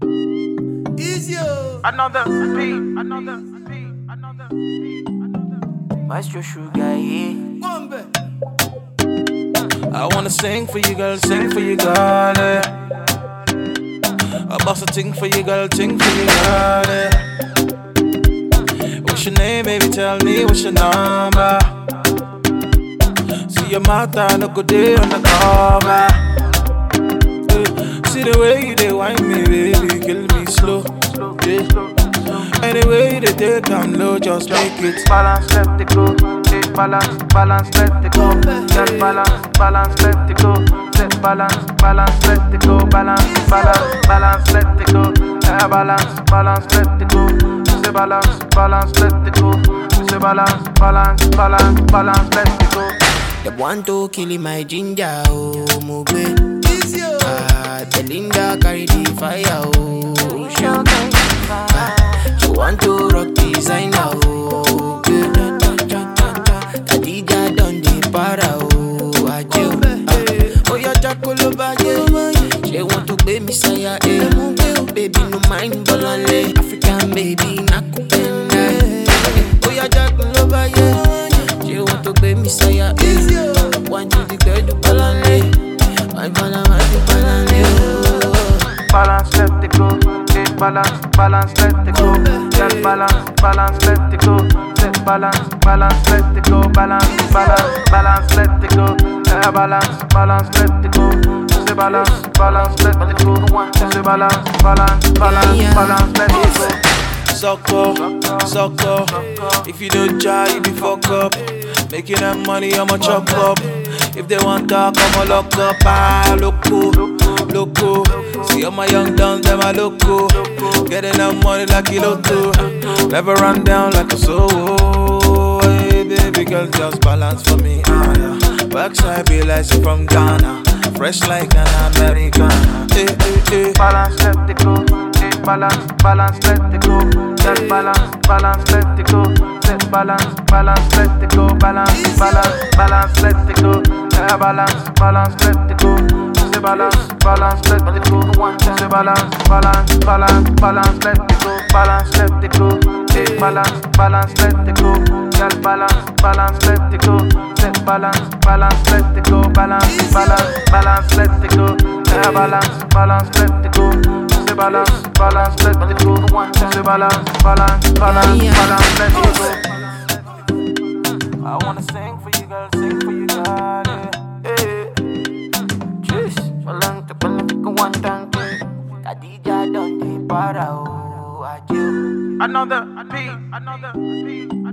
Easy. Another beat, another beat, another beat, another beat. Maestro Sugar, yeah. Bombe. I wanna sing for you, girl, sing for you, girl. Yeah. I bust a ting for you, girl, ting for you, girl. Yeah. What's your name, baby? Tell me what's your number. See your mouth, I no good day on the cover. See the way you dey wine me, baby, kill me slow. Yeah. Anyway they take I'm low, just make it Balance, let it go. Hey, balance, balance, let it go. Get balance, balance, let it go. Set balance, balance, let it go. Balance, balance, balance, let it go. Yeah, balance, balance, let it go. Say balance, balance, let it go. Say balance, balance, balance, balance, let it go. The one to kill my ginger, oh, Mugbe. Easy. Belinda carry the fire, oh, sugar. You want to rock designer, oh, good. Adija done the para, oh, ajo. Oh, your Jakoloba, yeah. She want to be Messiah, eh. Baby, no mind, Bolale. African baby, nakupenda. Oh, your Jakoloba, yeah. She want to be Messiah, eh. Want to declare the Bolale. My Bolale, oh. Balance, let it go. Hey, balance, balance, let it go. Get balance, balance, let it go. Set balance, balance, let it go. Balance, balance, balance, let it go. Yeah, balance, balance, let it go. Say balance, balance, let it go. Say balance, balance, balance, balance, let it go. Sucker, sucker. If you don't try, you be fuck up. Making that money, I'ma chop up. If they want talk, I'ma lock up. Ah, loco, loco. See all my young dons, them a loco. Getting that money like a lotto. Never run down like a soul. Hey, baby girl, just balance for me. Ah, yeah. Backside be like she from Ghana. Fresh like an Americana. Hey, hey, hey. Balance, let it go. Hey, balance, balance, let it go. Get balance, balance, let it go. Set balance, balance, let it go. Balance, balance, balance, let it go. Yeah, balance, balance, let it go. Say balance, balance, let it go. Say balance, balance, balance, balance, let it go. Balance, let it go. Hey, balance, balance, let it go. Get balance, balance, let it go. Set balance, balance, let it go. Balance, balance, balance, let it go. Yeah, balance, balance, let it go. Say balance, balance, let it go. Say balance, balance, balance, balance, let it go. I wanna sing for you, girl, sing for you, girl. Yeah. Cheers. Walang tapalang kawan tangke. Kadija done the para, oh, ajo. Another beat, another beat.